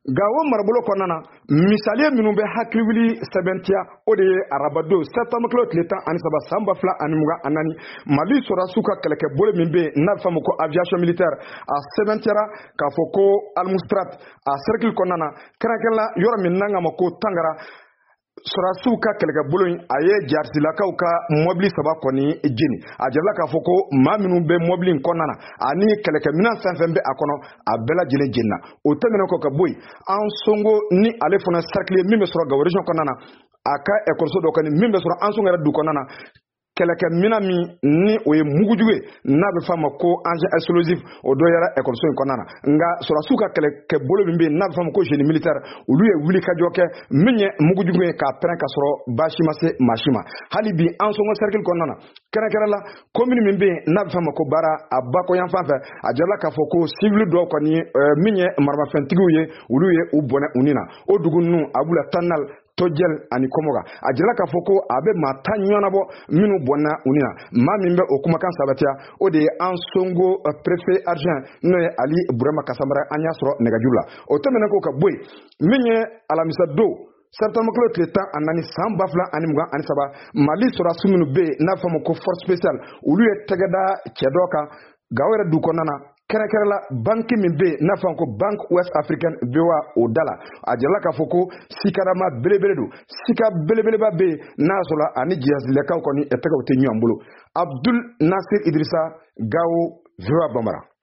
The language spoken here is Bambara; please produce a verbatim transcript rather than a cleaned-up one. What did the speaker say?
Gawo marabolo kɔnɔna misaliye minnu bɛ hakili wuli sɛbɛntiya o de ye arabado septembre kilo tile tan ani saba san ba fila ani mugan ani naani Mali sɔrɔdasiw ka kɛlɛkɛbolo min bɛ yen n'a bɛ fɔ a ma ko aviation militaire a sɛbɛntiyara k'a fɔ ko Almustrat a cercle kɔnɔna na kɛrɛnkɛrɛnla yɔrɔ min n'an k'a ma ko Tangara sɔrɔdasiw ka kɛlɛkɛbolo in a ye jarisilakaw ka mɔbili saba kɔni jeni a jarala k'a fɔ ko maa minnu bɛ mɔbili in kɔnɔna na ani kɛlɛkɛminɛn fɛn fɛn bɛ a kɔnɔ a bɛɛ lajɛlen jenina o tɛmɛnen kɔ ka bɔ yen an songo ni ale fana cercle min bɛ sɔrɔ Gawo région kɔnɔna na a ka école dɔ kɔni min bɛ sɔrɔ an songo yɛrɛ du kɔnɔna na kɛlɛkɛminɛn min ni o ye mugujugu ye n'a bɛ fɔ a ma ko engin explosif o dɔ yɛrɛ école in kɔnɔna na nka sɔrɔdasiw ka kɛlɛkɛbolo min bɛ yen n'a bɛ fɔ a ma ko génie militaire olu ye wulikajɔ kɛ min ye mugujugu ye k'a pɛrɛn ka sɔrɔ baasi ma se maa si ma hali bi an sɔngɔ cercle kɔnɔna na kɛrɛnkɛrɛn la commune min bɛ yen n'a bɛ fɔ a ma ko Bara a Bakoyan fan fɛ a jarala k'a fɔ ko civil dɔw kɔni min ye maramafɛntigiw ye olu ye u bɔnɛ u ni na o dugu ninnu a b'u la Tanal Tojel ani Komoga a jarala k'a fɔ ko a bɛ maa tan ɲɔgɔnnabɔ minnu bɔnna u ni na maa min bɛ o kumakan sabatiya o de ye an songo préfet adjoint n'o ye Ali Burama Kasamara an y'a sɔrɔ nɛgɛjuru la o tɛmɛnen ko ka bɔ yen min ye alamisa don septembre kilo tile tan ani naani san ba fila ani mugan ani saba Mali sɔrɔdasiw minnu bɛ yen n'a fɔ a ma ko force spéciale olu ye tɛgɛ da cɛ dɔ kan Gawo yɛrɛ du kɔnɔna na kɛrɛnkɛrɛn la banque min bɛ yen n'a fɔ ko Banque Ouest Africaine B O A o da la a jarala k'a fɔ ko sikarama belebele don sika belebeleba bɛ yen n'a sɔrɔ ani jihasilakaw kɔni tɛgɛw tɛ ɲɔgɔn bolo Abdul Nasir Idrissa Gawo V O A Bambara.